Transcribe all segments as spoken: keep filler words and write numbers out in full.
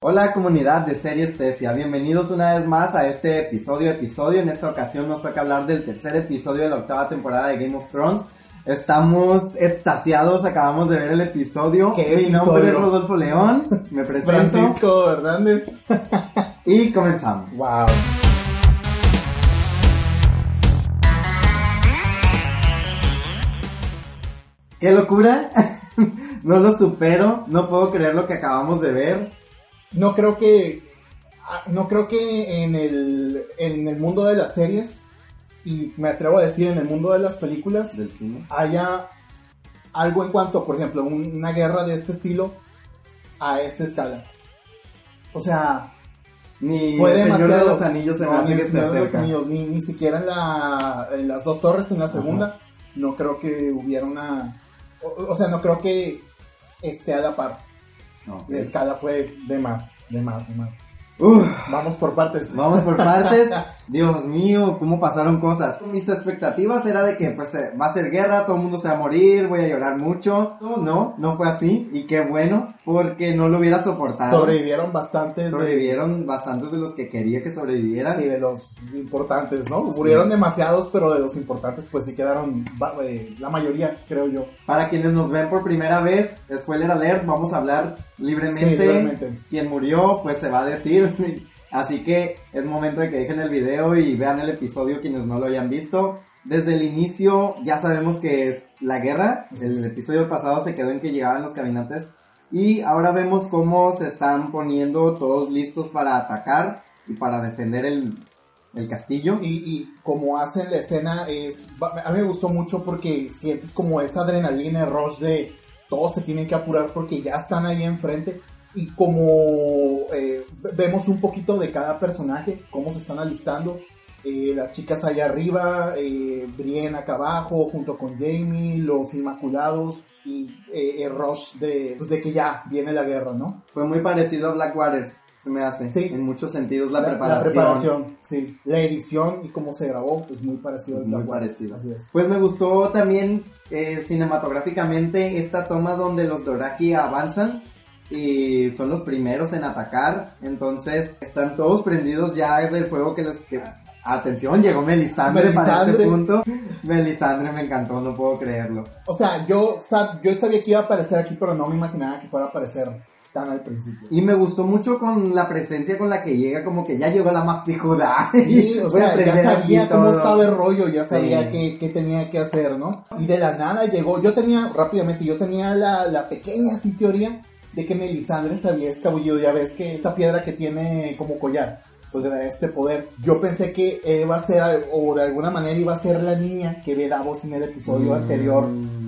Hola comunidad de Series Tesia, bienvenidos una vez más a este episodio episodio. En esta ocasión nos toca hablar del tercer episodio de la octava temporada de Game of Thrones. Estamos extasiados, acabamos de ver el episodio. ¿Qué Mi episodio? nombre es Rodolfo León, me presento Francisco Hernández. y comenzamos. Wow. ¡Qué locura! No lo supero, no puedo creer lo que acabamos de ver. No creo que no creo que en el en el mundo de las series, y me atrevo a decir en el mundo de las películas, Del cine. haya algo en cuanto, por ejemplo, un- una guerra de este estilo a esta escala. O sea, Ni fue el Señor de demasiado. los Anillos se me No, hace ni que el se Señor de los acerca. Anillos, ni, ni siquiera en, la, en las dos torres, en la segunda, no creo que hubiera una... O, o sea, no creo que esté a la par. Ok. La escala fue de más, de más, de más. Uf. Vamos por partes. Vamos por partes. Dios mío, cómo pasaron cosas. Mis expectativas era de que pues eh, va a ser guerra, todo el mundo se va a morir, voy a llorar mucho. No, no, no fue así. Y qué bueno, porque no lo hubiera soportado. Sobrevivieron bastantes. Sobrevivieron bastantes de los que quería que sobrevivieran. De, sí, de los importantes, ¿no? Sí. Murieron demasiados, pero de los importantes pues sí quedaron eh, la mayoría, creo yo. Para quienes nos ven por primera vez, spoiler alert, vamos a hablar libremente. Sí, libremente. Quien murió, pues se va a decir. Así que es momento de que dejen el video y vean el episodio quienes no lo hayan visto. Desde el inicio ya sabemos que es la guerra. El episodio pasado se quedó en que llegaban los caminantes. Y ahora vemos cómo se están poniendo todos listos para atacar y para defender el, el castillo. Y, y como hacen la escena, es a mí me gustó mucho porque sientes como esa adrenalina, el rush de todos se tienen que apurar porque ya están ahí enfrente. Y como eh, vemos un poquito de cada personaje, cómo se están alistando. Eh, las chicas allá arriba, eh, Brienne acá abajo, junto con Jaime, los Inmaculados y eh, el rush de, pues de que ya viene la guerra, ¿no? Fue muy parecido a Black Waters, se me hace. Sí. En muchos sentidos la, La, preparación. la preparación, sí. La edición y cómo se grabó, pues muy parecido Es a muy Black Waters. parecido. Así es. Pues me gustó también eh, cinematográficamente esta toma donde los Dothraki avanzan y son los primeros en atacar. Entonces están todos prendidos ya del fuego que les... Que, atención, llegó Melisandre, Melisandre. para este punto. Melisandre me encantó, no puedo creerlo. O sea, yo, sab, yo sabía que iba a aparecer aquí, pero no me imaginaba que fuera a aparecer tan al principio. Y me gustó mucho con la presencia con la que llega, como que ya llegó la más pijuda. Sí, o Voy a sea, ya prender sabía aquí cómo todo. estaba el rollo, ya Sí. sabía qué, qué tenía que hacer, ¿no? Y de la nada llegó, yo tenía, rápidamente, yo tenía la, la pequeña así teoría de que Melisandre se había escabullido, ya ves que esta piedra que tiene como collar, pues de este poder, yo pensé que iba a ser, o de alguna manera iba a ser la niña que ve Davos en el episodio Mm. anterior.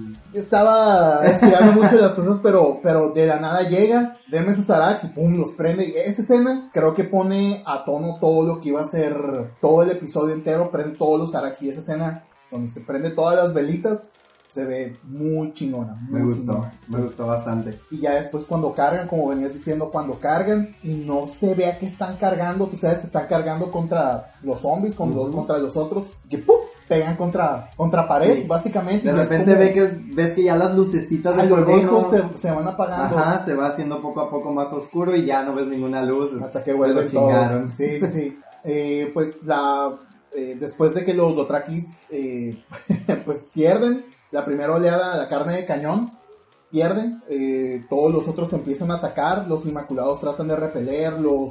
Estaba estirando mucho las cosas, pero, pero de la nada llega, denme sus arax y pum, los prende. Y esa escena creo que pone a tono todo lo que iba a ser todo el episodio entero, prende todos los arax. Y esa escena donde se prende todas las velitas se ve muy chingona. Muy Me gustó, chingona. me Sí. gustó bastante. Y ya después cuando cargan, como venías diciendo, cuando cargan y no se vea que están cargando, tú sabes que están cargando contra los zombies, con Uh-huh. los, contra los otros, que ¡pum! Pegan contra, contra pared, Sí. básicamente. De y ves repente como ve que, ves que ya las lucecitas a del lo fuego lejos no- se, se van apagando. Ajá, se va haciendo poco a poco más oscuro y ya no ves ninguna luz. Hasta que Se vuelven lo chingaron. todos. Sí, sí, sí. Eh, pues la eh, después de que los Dothrakis eh, pues pierden la primera oleada, la carne de cañón, pierden, eh, todos los otros empiezan a atacar, los Inmaculados tratan de repelerlos,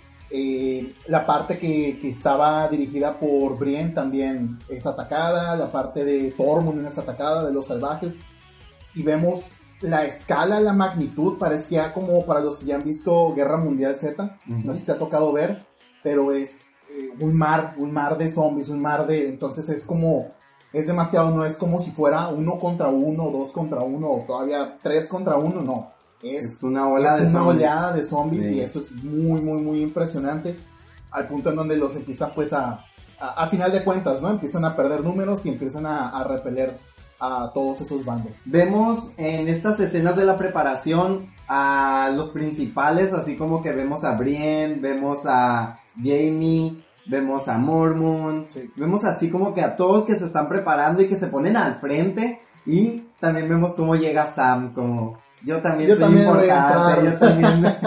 eh, la parte que, que estaba dirigida por Brienne también es atacada, la parte de Tormund es atacada, de los salvajes, y vemos la escala, la magnitud, parecía como para los que ya han visto Guerra Mundial Z, Uh-huh. no sé si te ha tocado ver, pero es eh, un mar, un mar de zombies, un mar de, entonces es como, es demasiado, no es como si fuera uno contra uno, dos contra uno, o todavía tres contra uno, no, es, Es una ola es de una zombies. oleada de zombies Sí. y eso es muy, muy, muy impresionante, al punto en donde los empiezan pues a, a, a final de cuentas, ¿no? Empiezan a perder números y empiezan a, a repeler a todos esos bandos. Vemos en estas escenas de la preparación a los principales, así como que vemos a Brienne, vemos a Jaime, vemos a Mormont, Sí. vemos así como que a todos que se están preparando y que se ponen al frente, y también vemos cómo llega Sam como Yo también Yo soy también voy a importante, yo entrar.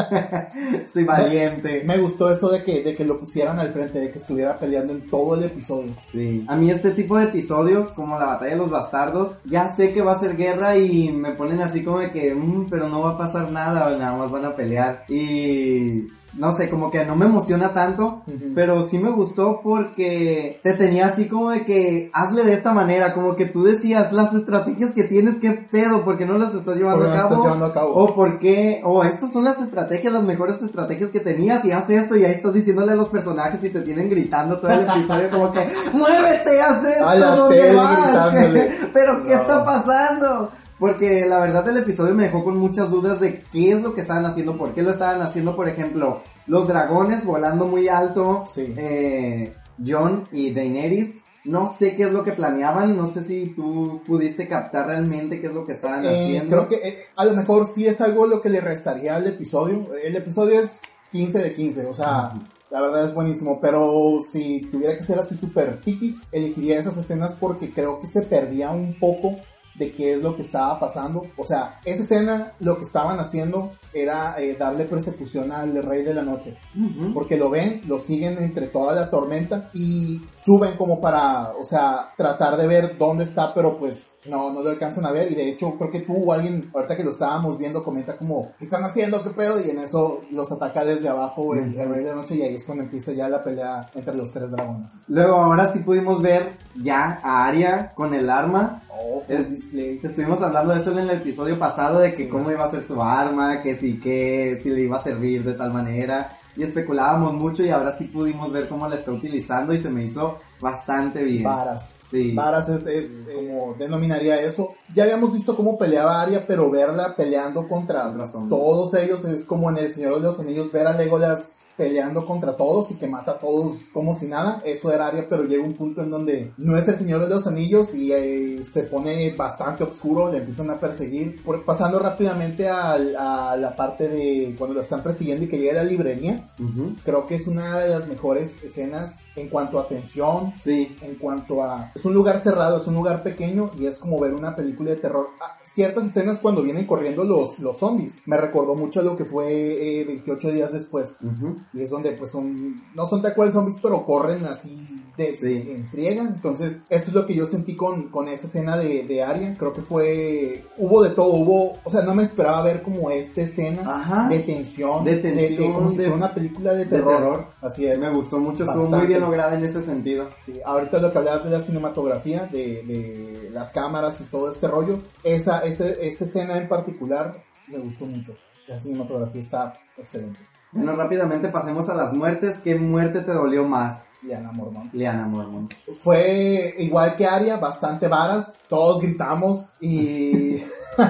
también soy valiente. Me gustó eso de que, de que lo pusieran al frente, de que estuviera peleando en todo el episodio. Sí. A mí este tipo de episodios, como la batalla de los bastardos, ya sé que va a ser guerra y me ponen así como de que, mmm, pero no va a pasar nada, nada más van a pelear. Y... no sé, como que no me emociona tanto, uh-huh. pero sí me gustó porque te tenía así como de que hazle de esta manera, como que tú decías las estrategias que tienes, qué pedo, ¿por qué no las estás llevando, a cabo? Estás llevando a cabo? O por qué, o estas son las estrategias, las mejores estrategias que tenías y haz esto y ahí estás diciéndole a los personajes y te tienen gritando todo el episodio como que muévete, haz esto, a la ¿dónde vas? Pero ¿qué no. está pasando? Porque la verdad el episodio me dejó con muchas dudas de qué es lo que estaban haciendo, por qué lo estaban haciendo, por ejemplo, los dragones volando muy alto, sí. eh, Jon y Daenerys, no sé qué es lo que planeaban, no sé si tú pudiste captar realmente qué es lo que estaban eh, haciendo. Creo que eh, a lo mejor sí es algo lo que le restaría al episodio, el episodio es quince de quince, o sea... Uh-huh. La verdad es buenísimo, pero si tuviera que ser así súper piquis, elegiría esas escenas porque creo que se perdía un poco de qué es lo que estaba pasando. O sea, esa escena lo que estaban haciendo era eh, darle persecución al Rey de la Noche. Uh-huh. Porque lo ven, lo siguen entre toda la tormenta y suben como para, o sea, tratar de ver dónde está, pero pues no, no lo alcanzan a ver. Y de hecho, creo que tú o alguien, ahorita que lo estábamos viendo, comenta como, ¿qué están haciendo? ¿Qué pedo? Y en eso los ataca desde abajo el, uh-huh. el Rey de la Noche y ahí es cuando empieza ya la pelea entre los tres dragones. Luego, ahora sí pudimos ver ya a Arya con el arma. Oh, el display. Estuvimos hablando de eso en el episodio pasado, de que sí. cómo iba a ser su arma, que si que si le iba a servir de tal manera, y especulábamos mucho y ahora sí pudimos ver cómo la está utilizando y se me hizo bastante bien. Varas. Sí. Varas es, es sí. como denominaría eso. Ya habíamos visto cómo peleaba Arya, pero verla peleando contra todos ellos es como en El Señor de los Anillos, ver a Legolas peleando contra todos y que mata a todos como si nada. Eso era Arya, pero llega un punto en donde no es el Señor de los Anillos y eh, se pone bastante oscuro, le empiezan a perseguir. Por, pasando rápidamente a, a la parte de cuando lo están persiguiendo y que llega a la librería, uh-huh. creo que es una de las mejores escenas en cuanto a tensión, sí. en cuanto a... Es un lugar cerrado, es un lugar pequeño y es como ver una película de terror. Ah, ciertas escenas cuando vienen corriendo los, los zombies, me recordó mucho a lo que fue eh, veintiocho días después. Uh-huh. Y es donde pues son, no son tal cual zombies, pero corren así de, sí. en friega. Entonces, eso es lo que yo sentí con, con esa escena de, de Arya. Creo que fue, hubo de todo, hubo, o sea, no me esperaba ver como esta escena Ajá. de tensión, de tensión, de, de, como si de, fuera una película de terror. de terror. Así es. Me gustó mucho, Bastante. Estuvo muy bien lograda en ese sentido. Sí, ahorita lo que hablabas de la cinematografía, de, de las cámaras y todo este rollo, esa, esa, esa escena en particular me gustó mucho. La cinematografía está excelente. Bueno, rápidamente pasemos a las muertes. ¿Qué muerte te dolió más? Lyanna Mormont. Lyanna Mormont. Fue igual que Arya, bastante varas. Todos gritamos y...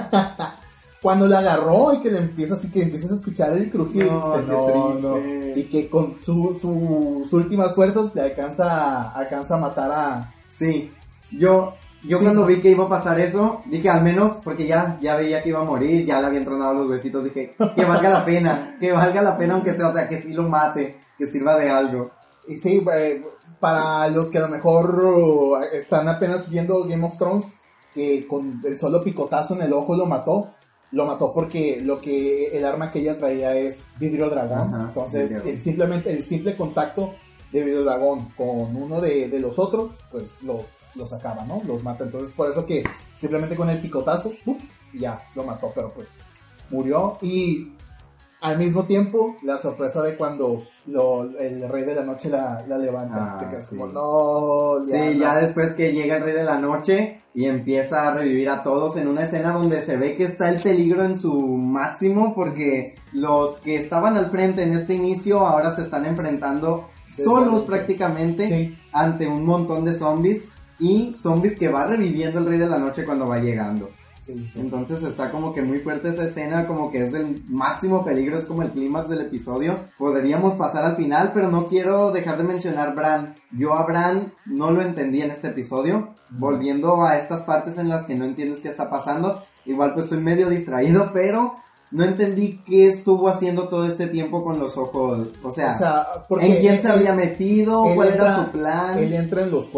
cuando la agarró y que le empiezas y que empiezas a escuchar el crujido, no, no, no, y que con su, su, sus últimas fuerzas le alcanza, alcanza a matar a... Sí, yo... Yo sí, cuando vi que iba a pasar eso, dije al menos, porque ya, ya veía que iba a morir, ya le habían tronado los huesitos, dije que valga la pena, que valga la pena aunque sea, o sea, que sí lo mate, que sirva de algo. Y sí, eh, para los que a lo mejor están apenas viendo Game of Thrones, que con el solo picotazo en el ojo lo mató, lo mató porque lo que el arma que ella traía es vidrio dragón. Ajá, entonces vidrio. El, simplemente el simple contacto de vidrio dragón con uno de, de los otros, pues los, los acaba, ¿no? Los mata. Entonces por eso que simplemente con el picotazo, ¡pum! Ya lo mató, pero pues murió. Y al mismo tiempo la sorpresa de cuando lo, el Rey de la Noche la, la levanta. Ah, te quedas sí. como, no, ya sí, no. Ya después que llega el Rey de la Noche y empieza a revivir a todos en una escena donde se ve que está el peligro en su máximo, porque los que estaban al frente en este inicio ahora se están enfrentando solos prácticamente, sí, ante un montón de zombies, y zombies que va reviviendo el Rey de la Noche cuando va llegando. Sí, sí. Entonces está como que muy fuerte esa escena, como que es del máximo peligro, es como el clímax del episodio. Podríamos pasar al final, pero no quiero dejar de mencionar Bran. Yo a Bran no lo entendí en este episodio, mm. volviendo a estas partes en las que no entiendes qué está pasando. Igual pues soy medio distraído, pero no entendí qué estuvo haciendo todo este tiempo con los ojos, o sea, o sea ¿en quién él, se había metido? ¿Cuál entra, era su plan? Él entra en los cuervos.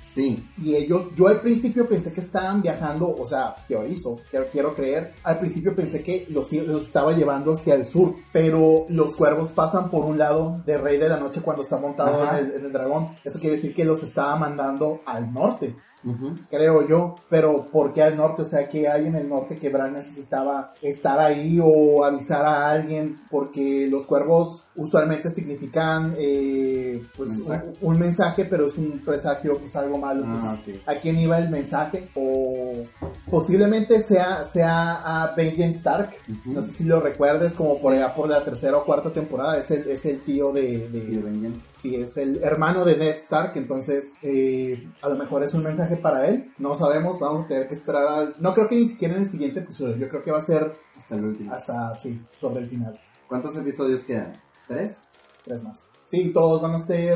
Sí. Y ellos, yo al principio pensé que estaban viajando, o sea, teorizo, quiero, quiero creer, al principio pensé que los, los estaba llevando hacia el sur, pero los cuervos pasan por un lado de Rey de la Noche cuando está montado en el, en el dragón. Eso quiere decir que los estaba mandando al norte. Uh-huh. Creo yo, pero ¿por qué al norte? O sea, ¿qué hay en el norte que Bran necesitaba estar ahí o avisar a alguien? Porque los cuervos usualmente significan eh, pues ¿mensaje? Un, un mensaje, pero es un presagio, pues algo malo. Pues, ah, okay. ¿A quién iba el mensaje? O posiblemente sea, sea a Benjen Stark. Uh-huh. No sé si lo recuerdes, como sí. por allá por la tercera o cuarta temporada. Es el, es el tío de, de, de Benjen. Sí, es el hermano de Ned Stark. Entonces, eh, a lo mejor es un mensaje para él, no sabemos, vamos a tener que esperar al... No creo que ni siquiera en el siguiente episodio, yo creo que va a ser hasta el último, hasta, sí, sobre el final. ¿Cuántos episodios quedan? ¿Tres? Tres más. Sí, todos van a ser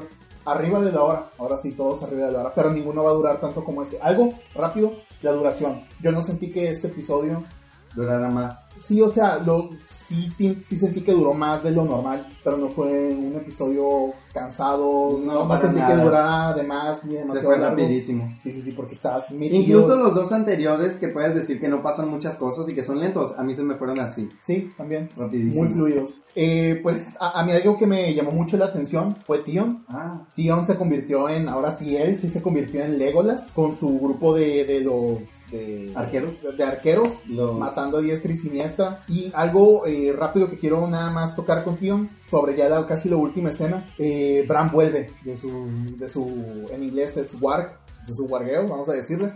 arriba de la hora, ahora sí, todos arriba de la hora, pero ninguno va a durar tanto como este. Algo rápido, la duración. Yo no sentí que este episodio durara más. Sí, o sea, lo, sí, sí, sí sentí que duró más de lo normal, pero no fue un episodio cansado, no, no sentí nada. Que durara de más ni demasiado. Se fue largo. Rapidísimo. Sí, sí, sí, porque estabas metido. Incluso los dos anteriores que puedes decir que no pasan muchas cosas y que son lentos, a mí se me fueron así. Sí, también. Rapidísimo. Muy fluidos. Eh, pues a, a mí algo que me llamó mucho la atención fue Theon. Ah. Theon se convirtió en, ahora sí él sí se convirtió en Legolas con su grupo de, de los... De, arqueros de, de arqueros los... matando a diestra y siniestra. Y algo eh, rápido que quiero nada más tocar con Theon sobre ya la, casi la última escena. eh, Bran vuelve de su, de su en inglés es warg, de su wargueo, vamos a decirle.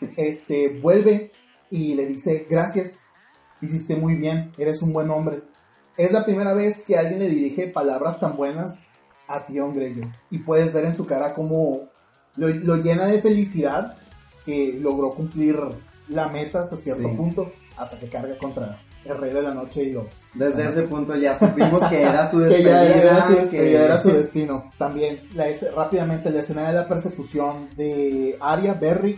Este vuelve y le dice: gracias, hiciste muy bien, eres un buen hombre. Es la primera vez que alguien le dirige palabras tan buenas a Theon Greyjoy y puedes ver en su cara cómo lo, lo llena de felicidad que logró cumplir la meta hasta cierto sí. punto, hasta que carga contra el Rey de la Noche y lo... Desde ¿no? ese punto ya supimos que era su despedida. que, ya era, que... que ya era su destino. También, la es, rápidamente, la escena de la persecución de Arya, Beric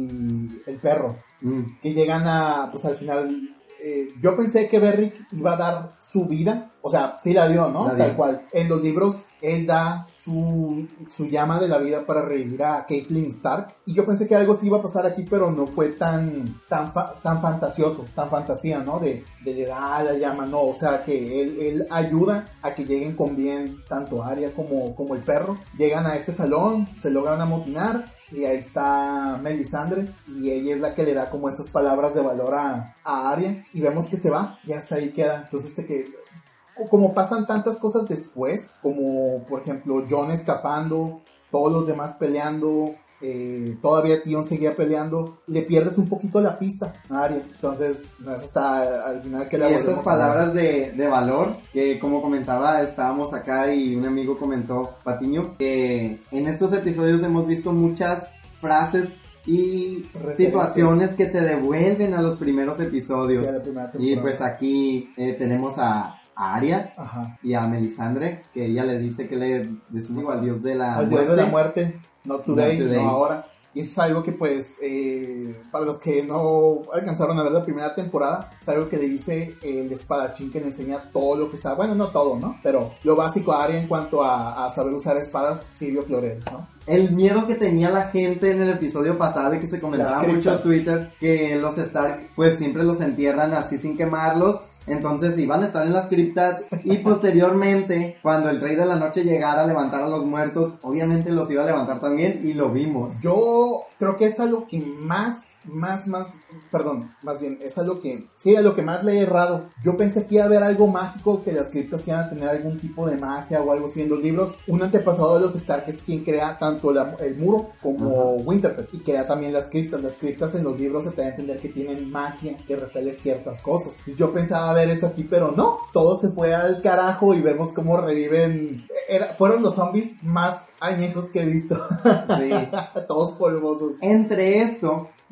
y el perro, mm. que llegan a, pues al final... Eh, yo pensé que Beric iba a dar su vida, o sea, sí la dio, ¿no? La Tal dio. cual. En los libros, él da su, su llama de la vida para revivir a Catelyn Stark. Y yo pensé que algo sí iba a pasar aquí, pero no fue tan, tan, fa- tan fantasioso, tan fantasía, ¿no? De, de le da la llama, no. O sea, que él, él ayuda a que lleguen con bien tanto Arya como, como el perro. Llegan a este salón, se logran amotinar. Y ahí está Melisandre, y ella es la que le da como esas palabras de valor a, a Arya, y vemos que se va, y hasta ahí queda. Entonces, este que, como pasan tantas cosas después, como por ejemplo Jon escapando, todos los demás peleando, eh, todavía Theon seguía peleando, le pierdes un poquito la pista a Arya. Entonces, no es hasta al final que la y esas palabras de, de valor, que como comentaba, estábamos acá y un amigo comentó, Patiño, que en estos episodios hemos visto muchas frases y situaciones que te devuelven a los primeros episodios. Sí, a la primera y pues aquí eh, tenemos a a Arya Ajá. y a Melisandre, que ella le dice que le decimos al dios de la al muerte. dios de la muerte, not today, Not today. no ahora. Y eso es algo que pues, eh, para los que no alcanzaron a ver la primera temporada, es algo que le dice el espadachín que le enseña todo lo que sabe. Bueno, no todo, ¿no? Pero lo básico a Arya en cuanto a, a saber usar espadas, Sirio Florel, ¿no? El miedo que tenía la gente en el episodio pasado y que se comentaba mucho en Twitter, que los Stark pues siempre los entierran así sin quemarlos. Entonces iban a estar en las criptas y posteriormente, cuando el Rey de la Noche llegara a levantar a los muertos, obviamente los iba a levantar también y lo vimos. Yo creo que es algo que más, más, más, perdón, más bien, es algo que, sí, es lo que más le he errado. Yo pensé que iba a haber algo mágico, que las criptas iban a tener algún tipo de magia o algo así en los libros. Un antepasado de los Stark es quien crea tanto la, el muro como uh-huh. Winterfell y crea también las criptas. Las criptas en los libros se te da a entender que tienen magia que repele ciertas cosas. Pues yo pensaba ver eso aquí, pero no, todo se fue al carajo y vemos cómo reviven. Era, fueron los zombies más añejos que he visto. Sí. Todos polvosos. Entre esto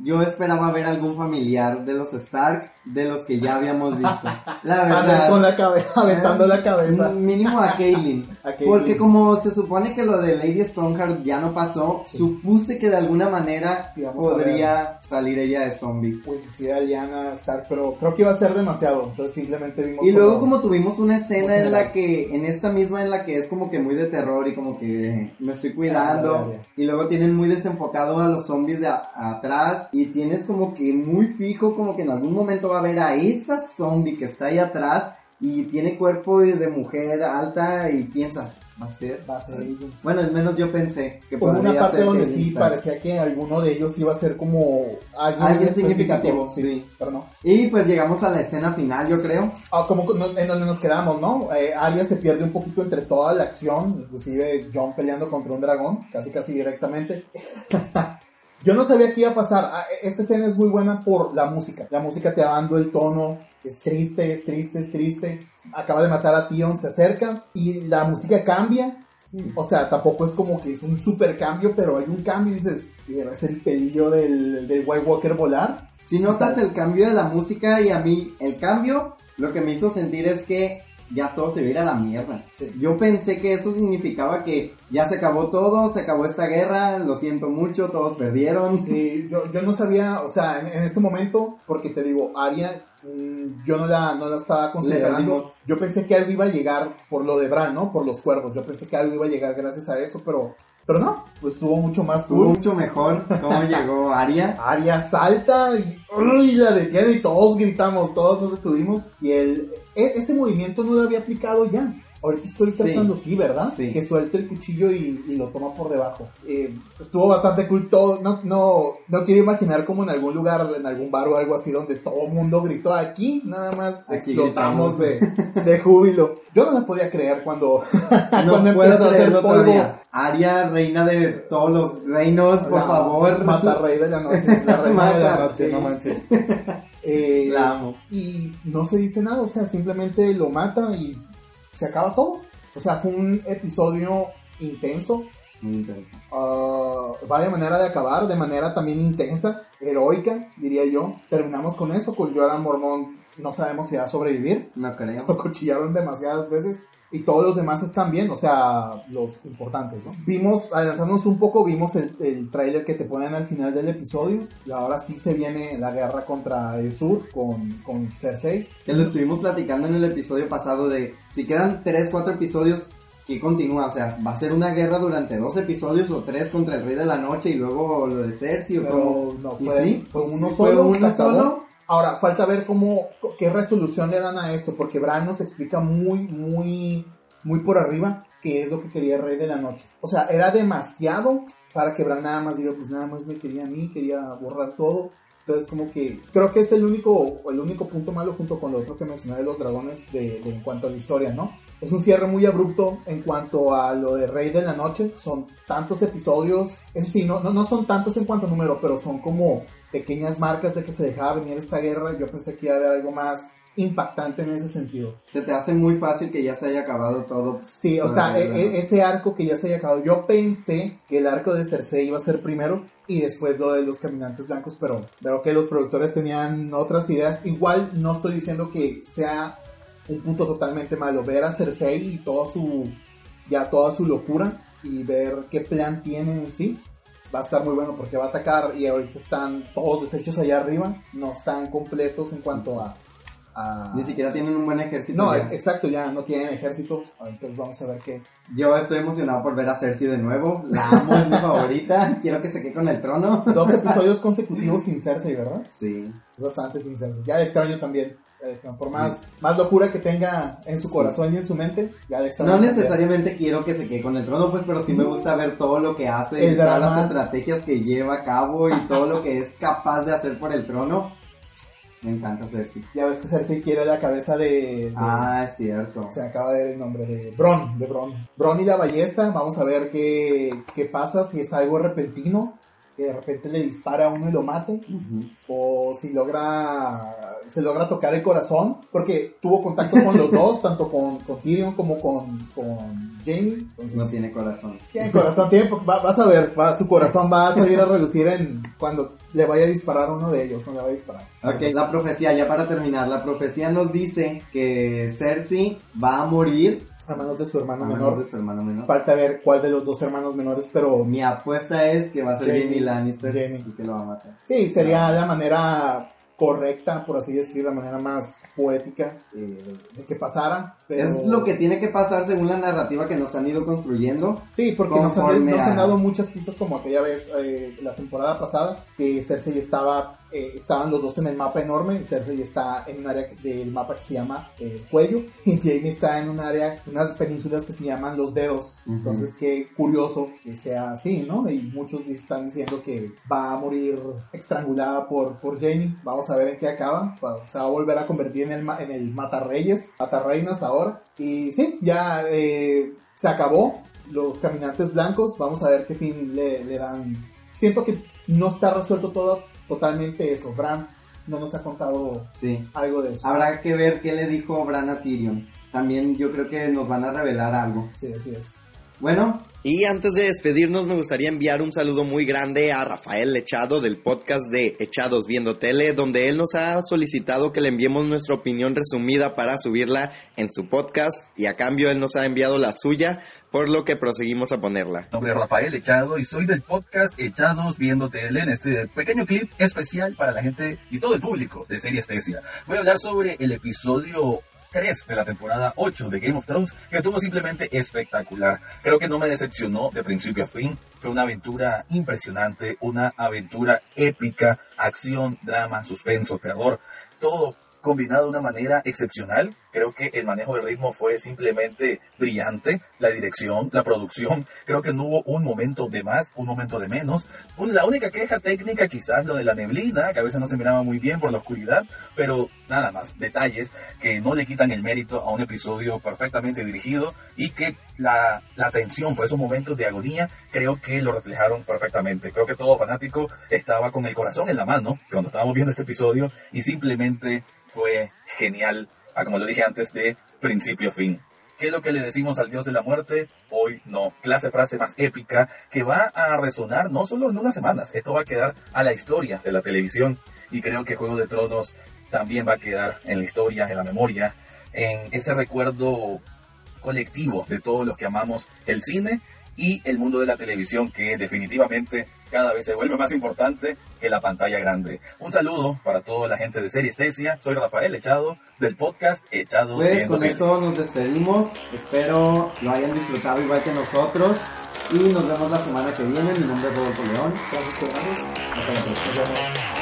yo esperaba ver algún familiar de los Stark, de los que ya habíamos visto. La verdad. Con la cabeza, aventando eh, la cabeza. Mínimo a Caitlyn. a Caitlyn. Porque como se supone que lo de Lady Stoneheart ya no pasó, sí. supuse que de alguna manera podría salir ella de zombie. Pues sí, a Lyanna Stark, pero creo que iba a ser demasiado. Entonces simplemente vimos. Y luego como tuvimos una escena en la que, en esta misma en la que es como que muy de terror y como que me estoy cuidando. Ah, ya, ya. Y luego tienen muy desenfocado a los zombies de a, atrás. Y tienes como que muy fijo, como que en algún momento va a ver a esa zombie que está ahí atrás y tiene cuerpo de mujer alta y piensas, va a ser, va a ser ella. Bueno, al menos yo pensé que por una parte donde sí Star. Parecía que alguno de ellos iba a ser como alguien, alguien significativo, sí, sí, pero no. Y pues llegamos a la escena final, yo creo. Ah, como en donde nos quedamos, ¿no? Eh, Arya se pierde un poquito entre toda la acción, inclusive Jon peleando contra un dragón, casi casi directamente. Yo no sabía qué iba a pasar. Esta escena es muy buena por la música. La música te va dando el tono. Es triste, es triste, es triste. Acaba de matar a Theon, se acerca. Y la música cambia. Sí. O sea, tampoco es como que es un super cambio, pero hay un cambio y dices, ¿y debe ser el pelillo del, del White Walker volar? Si notas el cambio de la música y a mí, el cambio, lo que me hizo sentir es que ya todo se va a ir a la mierda. Sí. Yo pensé que eso significaba que ya se acabó todo, se acabó esta guerra, lo siento mucho, todos perdieron. Sí, yo, yo no sabía, o sea, en, en este momento, porque te digo, Arya, mmm, yo no la, no la estaba considerando. Yo pensé que algo iba a llegar por lo de Bran, ¿no? Por los cuervos. Yo pensé que algo iba a llegar gracias a eso, pero... Pero no, pues estuvo mucho más Estuvo mucho mejor cómo llegó Arya. Arya salta y uy, la detiene y todos gritamos, todos nos detuvimos. Y el, e, ese movimiento no lo había aplicado ya. Ahorita estoy tratando, sí, sí, ¿verdad? Sí. Que suelte el cuchillo y, y lo toma por debajo. Eh, estuvo bastante cool todo. No, no, no quiero imaginar como en algún lugar, en algún bar o algo así donde todo el mundo gritó. Aquí nada más Aquí explotamos de, de júbilo. Yo no me podía creer cuando, no cuando puedo empezó a hacer polvo. Todavía. Arya, reina de todos los reinos, por la, favor. Mata rey de la noche. La reina de la noche, no manches. Eh, la amo. Y no se dice nada, o sea, simplemente lo mata y se acaba todo. O sea, fue un episodio intenso. Muy intenso. Uh, vaya manera de acabar, de manera también intensa, heroica, diría yo. Terminamos con eso, con Jorah Mormont. No sabemos si va a sobrevivir. No creo. Lo cuchillaron demasiadas veces. Y todos los demás están bien, o sea, los importantes, ¿no? Vimos, adelantándonos un poco, vimos el, el tráiler que te ponen al final del episodio. Y ahora sí se viene la guerra contra el sur con, con Cersei. Que lo estuvimos platicando en el episodio pasado de, si quedan tres, cuatro episodios, ¿qué continúa? O sea, ¿va a ser una guerra durante dos episodios o tres contra el Rey de la Noche y luego lo de Cersei? ¿O cómo? No, fue, sí? fue uno ¿Sí solo. ¿Fue uno solo? Ahora, falta ver cómo, qué resolución le dan a esto, porque Bran nos explica muy, muy, muy por arriba qué es lo que quería el Rey de la Noche. O sea, era demasiado para que Bran nada más diga, pues nada más me quería a mí, quería borrar todo. Entonces, como que creo que es el único, el único punto malo junto con lo otro que mencioné de los dragones de, de, en cuanto a la historia, ¿no? Es un cierre muy abrupto en cuanto a lo de Rey de la Noche. Son tantos episodios, eso sí, no, no, no son tantos en cuanto a número, pero son como pequeñas marcas de que se dejaba venir esta guerra. Yo pensé que iba a haber algo más impactante en ese sentido. Se te hace muy fácil que ya se haya acabado todo. Sí, o sea, e- e- ese arco que ya se haya acabado. Yo pensé que el arco de Cersei iba a ser primero y después lo de los caminantes blancos, pero veo que los productores tenían otras ideas. Igual no estoy diciendo que sea un punto totalmente malo. Ver a Cersei y toda su, ya toda su locura y ver qué plan tiene en sí. Va a estar muy bueno porque va a atacar y ahorita están todos deshechos allá arriba. No están completos en cuanto a... a... Ni siquiera tienen un buen ejército. No, ya. exacto, ya no tienen ejército. Entonces vamos a ver qué... Yo estoy emocionado por ver a Cersei de nuevo. La amo, es mi favorita. Quiero que se quede con el trono. Dos episodios consecutivos sin Cersei, ¿verdad? Sí. Es bastante sin Cersei. Ya de extraño también. Por más, sí. más locura que tenga en su corazón sí. y en su mente, ya de extraño. No necesariamente quiero que se quede con el trono, pues, pero sí me gusta ver todo lo que hace, el todas drama. Las estrategias que lleva a cabo y todo lo que es capaz de hacer por el trono. Me encanta Cersei. Ya ves que Cersei quiere la cabeza de... de ah, es cierto. Se acaba de ver el nombre de Bronn, de Bronn. Bronn y la ballesta, vamos a ver qué, qué pasa, si es algo repentino que de repente le dispara a uno y lo mate, uh-huh. o si logra, se logra tocar el corazón, porque tuvo contacto con los dos, tanto con, con Tyrion como con, con Jaime. Entonces, no tiene corazón. Tiene corazón, tiene, va, vas a ver, va, su corazón va a salir a relucir en cuando le vaya a disparar a uno de ellos, no le va a disparar. Ok, la profecía, ya para terminar, la profecía nos dice que Cersei va a morir a manos de su hermano a menor. Manos de su hermano menor. Falta ver cuál de los dos hermanos menores, pero mi apuesta es que va a ser Jaime, Jaime Lannister Jaime. y que lo va a matar. Sí, sería ah. la manera correcta, por así decir, la manera más poética eh, de que pasara. Pero... es lo que tiene que pasar según la narrativa que nos han ido construyendo. Sí, porque nos han, nos han dado muchas pistas, como aquella vez, eh, la temporada pasada, que Cersei estaba, eh, estaban los dos en el mapa enorme, y Cersei está en un área del mapa que se llama eh, Cuello, y Jaime está en un área, unas penínsulas que se llaman Los Dedos. Uh-huh. Entonces, qué curioso que sea así, ¿no? Y muchos están diciendo que va a morir estrangulada por, por Jaime. Vamos a ver en qué acaba. Se va a volver a convertir en el, en el matarreyes, matarreinas ahora. Y sí, ya eh, se acabó los caminantes blancos. Vamos a ver qué fin le, le dan. Siento que no está resuelto todo totalmente eso. Bran no nos ha contado sí. algo de eso. Habrá que ver qué le dijo Bran a Tyrion. También yo creo que nos van a revelar algo. Sí, así es. Bueno. Y antes de despedirnos me gustaría enviar un saludo muy grande a Rafael Echado del podcast de Echados Viendo Tele, donde él nos ha solicitado que le enviemos nuestra opinión resumida para subirla en su podcast, y a cambio él nos ha enviado la suya, por lo que proseguimos a ponerla. Mi nombre es Rafael Echado y soy del podcast Echados Viendo Tele, en este pequeño clip especial para la gente y todo el público de Serie Estesia. Voy a hablar sobre el episodio tres de la temporada ocho de Game of Thrones, que estuvo simplemente espectacular. Creo que no me decepcionó de principio a fin. Fue una aventura impresionante, una aventura épica, acción, drama, suspenso, terror, todo combinado de una manera excepcional. Creo que el manejo del ritmo fue simplemente brillante. La dirección, la producción, creo que no hubo un momento de más, un momento de menos. La única queja técnica quizás lo de la neblina, que a veces no se miraba muy bien por la oscuridad, pero nada más, detalles que no le quitan el mérito a un episodio perfectamente dirigido, y que la, la tensión por esos momentos de agonía creo que lo reflejaron perfectamente. Creo que todo fanático estaba con el corazón en la mano cuando estábamos viendo este episodio, y simplemente fue genial, como lo dije antes, de principio a fin. ¿Qué es lo que le decimos al dios de la muerte? Hoy no. Clase frase más épica que va a resonar no solo en unas semanas. Esto va a quedar a la historia de la televisión, y creo que Juego de Tronos también va a quedar en la historia, en la memoria, en ese recuerdo colectivo de todos los que amamos el cine y el mundo de la televisión, que definitivamente cada vez se vuelve más importante que la pantalla grande. Un saludo para toda la gente de Serie Estesia. Soy Rafael Echado del podcast Echados Pues Viendo con Tele. esto nos despedimos. Espero lo hayan disfrutado igual que nosotros, y nos vemos la semana que viene. Mi nombre es Rodolfo León. Gracias, Fernando. Hasta la próxima.